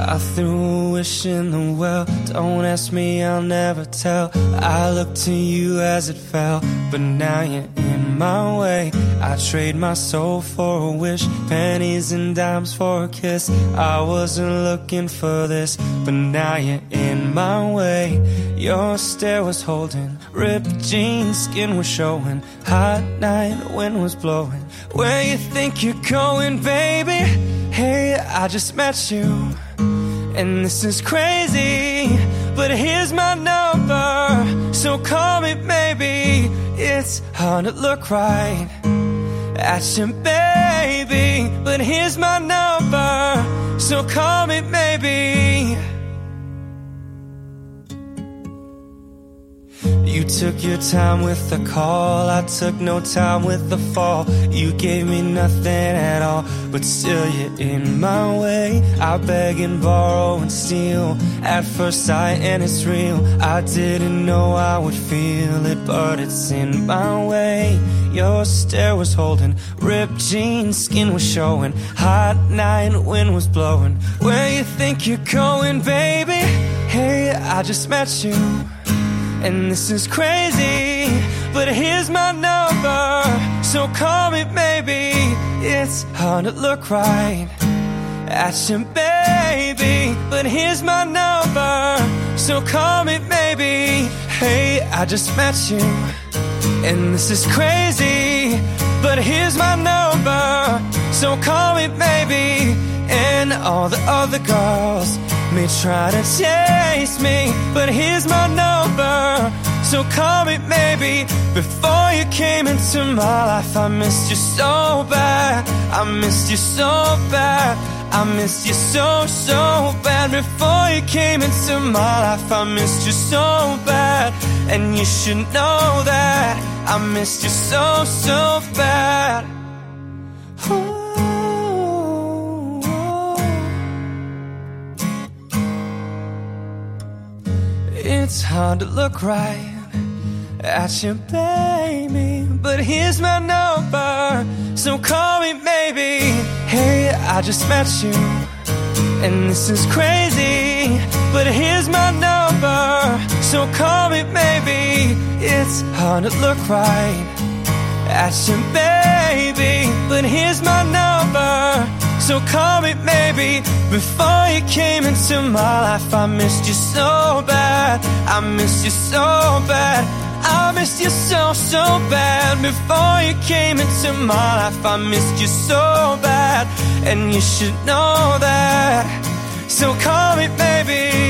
I threw a wish in the well. Don't ask me, I'll never tell. I looked to you as it fell, but now you're in my way. I trade my soul for a wish, pennies and dimes for a kiss. I wasn't looking for this, but now you're in my way. Your stare was holding, ripped jeans, skin was showing. Hot night, wind was blowing. Where you think you're going, baby? Hey, I just met you, and this is crazy, but here's my number, so call me maybe. It's hard to look right at you, baby, but here's my number, so call me maybe. You took your time with the call, I took no time with the fall. You gave me nothing at all, but still you're in my way. I beg and borrow and steal at first sight, and it's real. I didn't know I would feel it, but it's in my way. Your stare was holding, ripped jeans, skin was showing. Hot night, wind was blowing. Where you think you're going, baby? Hey, I just met you, and this is crazy, but here's my number, so call me maybe. It's hard to look right at you, baby, but here's my number, so call me maybe. Hey, I just met you, and this is crazy, but here's my number, so call me maybe. And all the other girls may try to chase me, but here's my number, so call me maybe. Before you came into my life, I missed you so bad. I missed you so bad. I missed you so, so bad. Before you came into my life, I missed you so bad, and you should know that I missed you so, so bad. Ooh. It's hard to look right at you, baby, but here's my number, so call me maybe. Hey, I just met you, and this is crazy, but here's my number, so call me maybe. It's hard to look right at you, baby, but here's my number, so call me maybe. Before you came into my life, I missed you so bad. I missed you so bad. I missed you so, so bad. Before you came into my life, I missed you so bad, and you should know that, so call me maybe.